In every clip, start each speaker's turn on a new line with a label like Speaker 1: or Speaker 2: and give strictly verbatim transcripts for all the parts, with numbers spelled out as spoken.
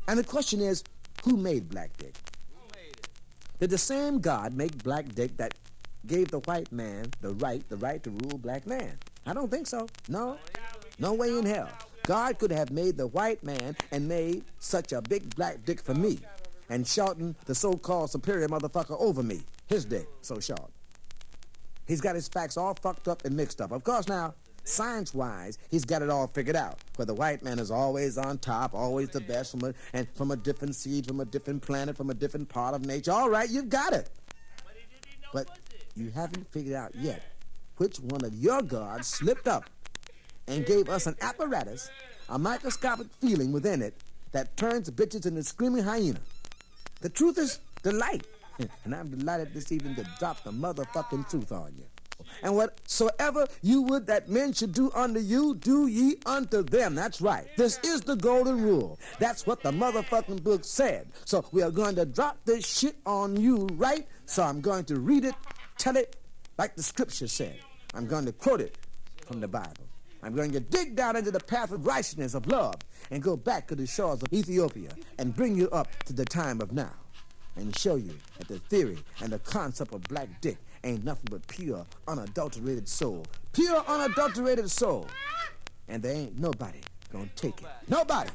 Speaker 1: And the question is, who made black dick?
Speaker 2: Who made it?
Speaker 1: Did the same God make black dick that gave the white man the right, the right to rule black man? I don't think so. No. No way in hell. God could have made the white man and made such a big black dick for me and shortened the so-called superior motherfucker over me. His dick so short. He's got his facts all fucked up and mixed up. Of course now, science-wise, he's got it all figured out. Where the white man is always on top, always the best, from a, and from a different seed, from a different planet, from a different part of nature. All right, you've got it. But you haven't figured out yet which one of your gods slipped up and gave us an apparatus, a microscopic feeling within it that turns bitches into screaming hyena. The truth is the light. And I'm delighted this evening to drop the motherfucking truth on you. And whatsoever you would that men should do unto you, do ye unto them. That's right. This is the golden rule. That's what the motherfucking book said. So we are going to drop this shit on you, right? So I'm going to read it, tell it, like the scripture said. I'm going to quote it from the Bible. I'm going to dig down into the path of righteousness, of love, and go back to the shores of Ethiopia and bring you up to the time of now and show you that the theory and the concept of black dick ain't nothing but pure, unadulterated soul. Pure, unadulterated soul. And there ain't nobody gonna take it. Nobody.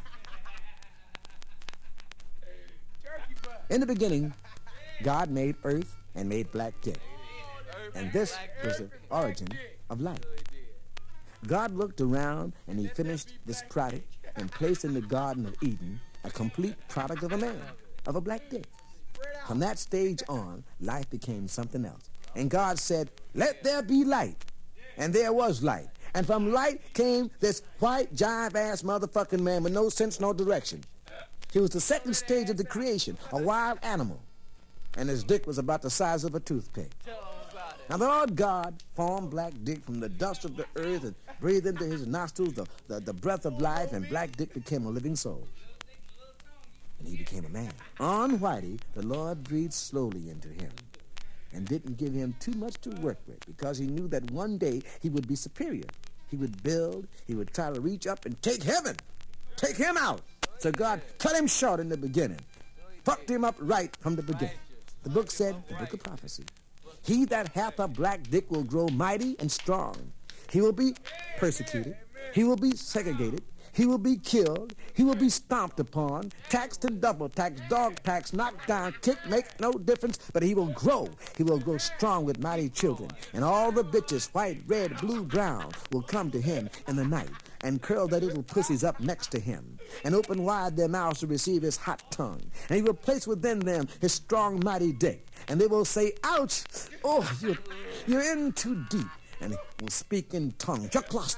Speaker 1: In the beginning, God made earth and made black dick. And this was the origin of life. God looked around and he finished this product and placed in the Garden of Eden a complete product of a man, of a black dick. From that stage on, life became something else. And God said, let there be light. And there was light. And from light came this white, jive-ass motherfucking man with no sense, no direction. He was the second stage of the creation, a wild animal. And his dick was about the size of a toothpick. Now the Lord God formed black dick from the dust of the earth and breathed into his nostrils the, the, the breath of life, and black dick became a living soul. And he became a man. On Whitey, the Lord breathed slowly into him and didn't give him too much to work with, because he knew that one day he would be superior. He would build, he would try to reach up and take heaven, take him out. So God cut him short in the beginning, fucked him up right from the beginning. The book said, the book of prophecy, he that hath a black dick will grow mighty and strong. He will be persecuted. He will be segregated. He will be killed. He will be stomped upon, taxed and double taxed, dog taxed, knocked down, kicked, make no difference, but he will grow. He will grow strong with mighty children. And all the bitches, white, red, blue, brown, will come to him in the night and curl their little pussies up next to him and open wide their mouths to receive his hot tongue. And he will place within them his strong, mighty dick. And they will say, ouch, oh, you're, you're in too deep. And he will speak in tongue.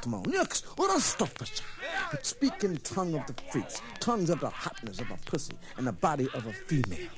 Speaker 1: Speak in tongue of the freaks, tongues of the hotness of a pussy and the body of a female.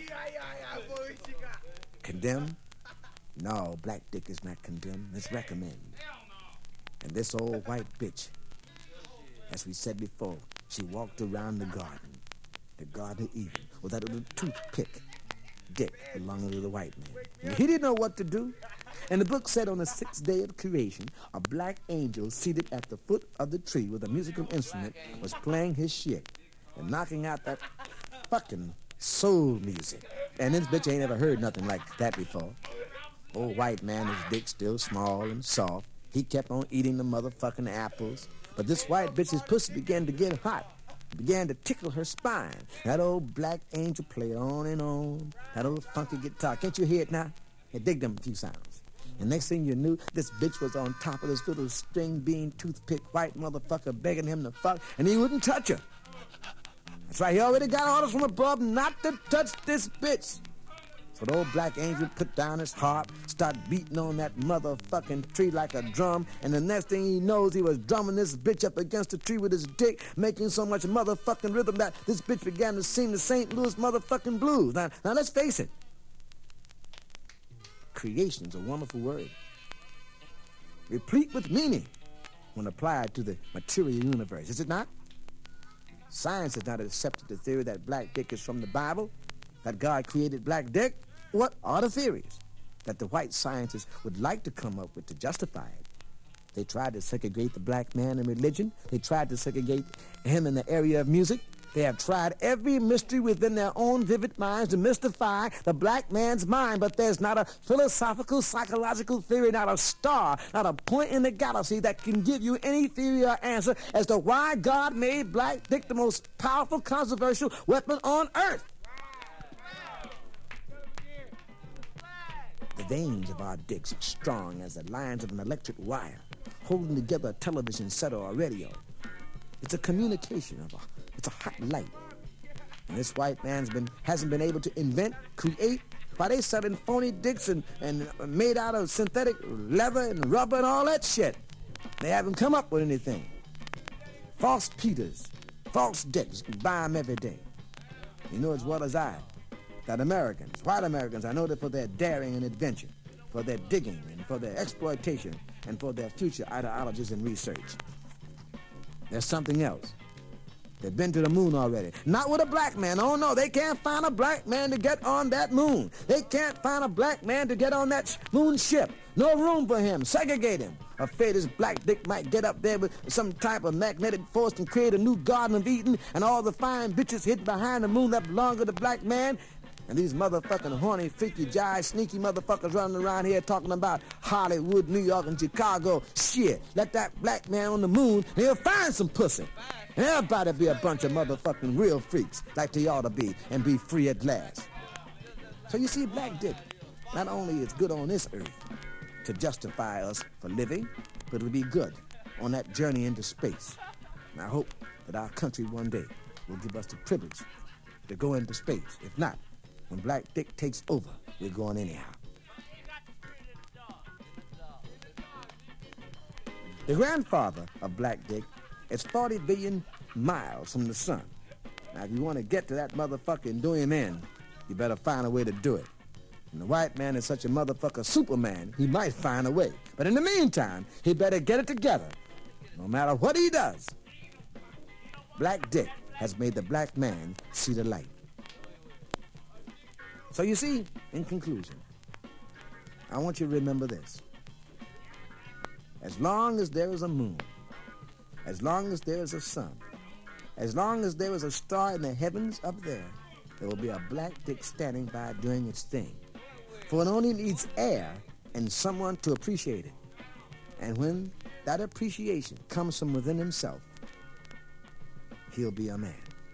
Speaker 1: Condemn? No, black dick is not condemned. It's recommend. And this old white bitch, as we said before, she walked around the garden, the Garden of Eden, with that little toothpick dick belonging to the white man. And he didn't know what to do. And the book said on the sixth day of creation, a black angel seated at the foot of the tree with a musical instrument was playing his shit and knocking out that fucking soul music. And this bitch ain't ever heard nothing like that before. Old white man, his dick still small and soft. He kept on eating the motherfucking apples. But this white bitch's pussy began to get hot. It began to tickle her spine. That old black angel played on and on. That old funky guitar. Can't you hear it now? Yeah, dig them a few sounds. And next thing you knew, this bitch was on top of this little string bean toothpick white motherfucker begging him to fuck, and he wouldn't touch her. That's right, he already got orders from above not to touch this bitch. So the old black angel put down his harp, started beating on that motherfucking tree like a drum, and the next thing he knows, he was drumming this bitch up against the tree with his dick, making so much motherfucking rhythm that this bitch began to sing the Saint Louis motherfucking blues. Now, now let's face it. Creation's a wonderful word, replete with meaning when applied to the material universe, is it not? Science has not accepted the theory that black dick is from the Bible, that God created black dick. What are the theories that the white scientists would like to come up with to justify it? They tried to segregate the black man in religion. They tried to segregate him in the area of music. They have tried every mystery within their own vivid minds to mystify the black man's mind, but there's not a philosophical, psychological theory, not a star, not a point in the galaxy that can give you any theory or answer as to why God made Black Dick the most powerful, controversial weapon on earth. The veins of our dicks are strong as the lines of an electric wire, holding together a television set or a radio. It's a communication of a, it's a hot light. And this white man's been hasn't been able to invent, create, by they selling phony dicks and, and made out of synthetic leather and rubber and all that shit. They haven't come up with anything. False Peters, false dicks, you can buy them every day. You know as well as I that Americans, white Americans, are noted for their daring and adventure, for their digging and for their exploitation and for their future ideologies and research. There's something else. They've been to the moon already. Not with a black man. Oh, no, they can't find a black man to get on that moon. They can't find a black man to get on that moon ship. No room for him. Segregate him. Afraid his black dick might get up there with some type of magnetic force and create a new Garden of Eden, and all the fine bitches hidden behind the moon that belong to the black man. And these motherfucking horny, freaky, jive, sneaky motherfuckers running around here talking about Hollywood, New York, and Chicago. Shit, let that black man on the moon and he'll find some pussy. And everybody be a bunch of motherfucking real freaks like they ought to be and be free at last. So you see, Black Dick not only is good on this earth to justify us for living, but it'll be good on that journey into space. And I hope that our country one day will give us the privilege to go into space. If not, when Black Dick takes over, we're going anyhow. The grandfather of Black Dick is forty billion miles from the sun. Now, if you want to get to that motherfucker and do him in, you better find a way to do it. And the white man is such a motherfucker Superman, he might find a way. But in the meantime, he better get it together. No matter what he does, Black Dick has made the black man see the light. So you see, in conclusion, I want you to remember this. As long as there is a moon, as long as there is a sun, as long as there is a star in the heavens up there, there will be a black dick standing by doing its thing. For it only needs air and someone to appreciate it. And when that appreciation comes from within himself, he'll be a man.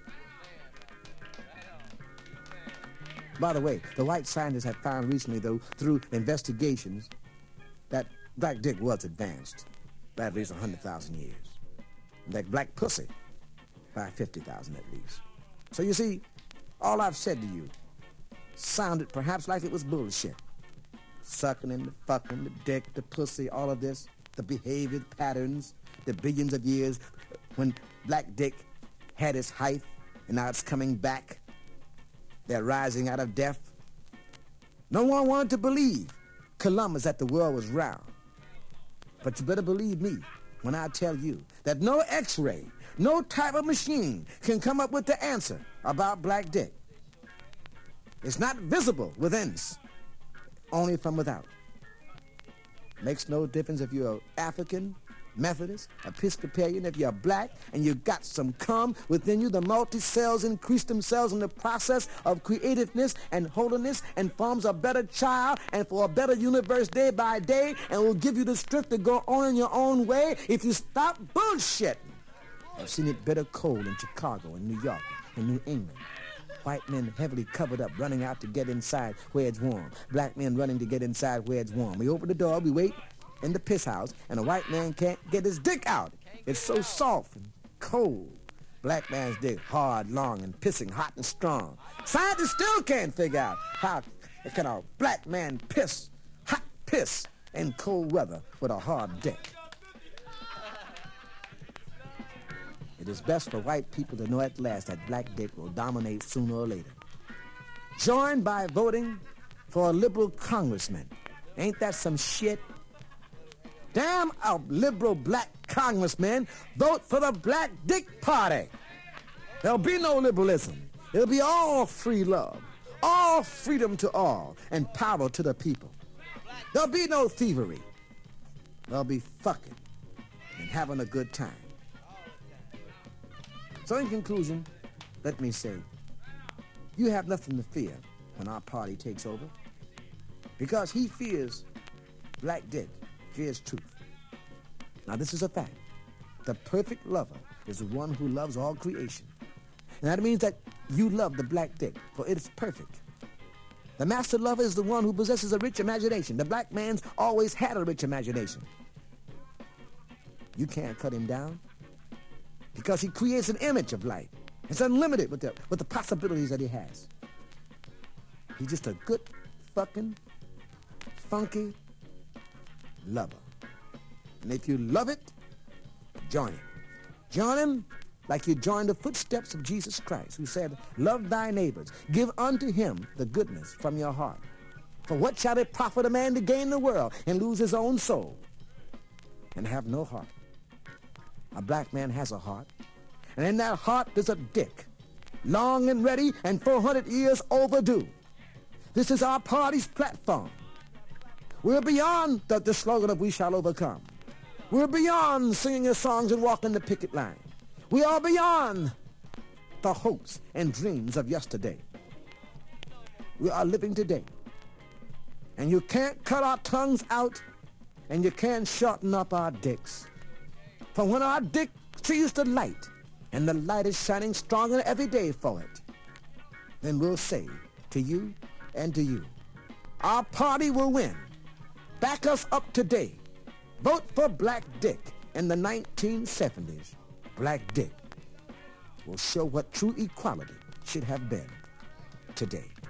Speaker 1: By the way, the white scientists have found recently, though, through investigations, that black dick was advanced by at least one hundred thousand years. And that black pussy by fifty thousand at least. So you see, all I've said to you sounded perhaps like it was bullshit. Sucking and the fucking, the dick, the pussy, all of this, the behavior patterns, the billions of years when Black Dick had its height and now it's coming back. They're rising out of death. No one wanted to believe Columbus that the world was round. But you better believe me when I tell you that no x-ray, no type of machine can come up with the answer about Black Dick. It's not visible within, only from without. Makes no difference if you're African, Methodist, Episcopalian, if you're black and you got some cum within you, the multi-cells increase themselves in the process of creativeness and holiness and forms a better child and for a better universe day by day and will give you the strength to go on in your own way if you stop bullshitting. I've seen it bitter cold in Chicago, in New York, in New England. White men heavily covered up, running out to get inside where it's warm. Black men running to get inside where it's warm. We open the door, we wait in the piss house, and a white man can't get his dick out. It's so soft and cold. Black man's dick hard, long, and pissing hot and strong. Scientists still can't figure out how can a black man piss, hot piss, in cold weather with a hard dick. It is best for white people to know at last that Black Dick will dominate sooner or later. Joined by voting for a liberal congressman. Ain't that some shit? Damn a liberal black congressman, vote for the Black Dick Party. There'll be no liberalism. It'll be all free love, all freedom to all, and power to the people. There'll be no thievery. There'll be fucking and having a good time. So in conclusion, let me say, you have nothing to fear when our party takes over, because he fears Black Dick, fears truth. Now, this is a fact. The perfect lover is the one who loves all creation. And that means that you love the Black Dick, for it is perfect. The master lover is the one who possesses a rich imagination. The black man's always had a rich imagination. You can't cut him down, because he creates an image of life. It's unlimited with the, with the possibilities that he has. He's just a good, fucking, funky lover. And if you love it, join him. Join him like you join the footsteps of Jesus Christ, who said, love thy neighbors. Give unto him the goodness from your heart. For what shall it profit a man to gain the world and lose his own soul and have no heart? A black man has a heart, and in that heart there's a dick, long and ready and four hundred years overdue. This is our party's platform. We're beyond the, the slogan of we shall overcome. We're beyond singing your songs and walking the picket line. We are beyond the hopes and dreams of yesterday. We are living today. And you can't cut our tongues out, and you can't shorten up our dicks. For when our dick sees the light, and the light is shining stronger every day for it, then we'll say to you and to you, our party will win. Back us up today. Vote for Black Dick in the nineteen seventies. Black Dick will show what true equality should have been today.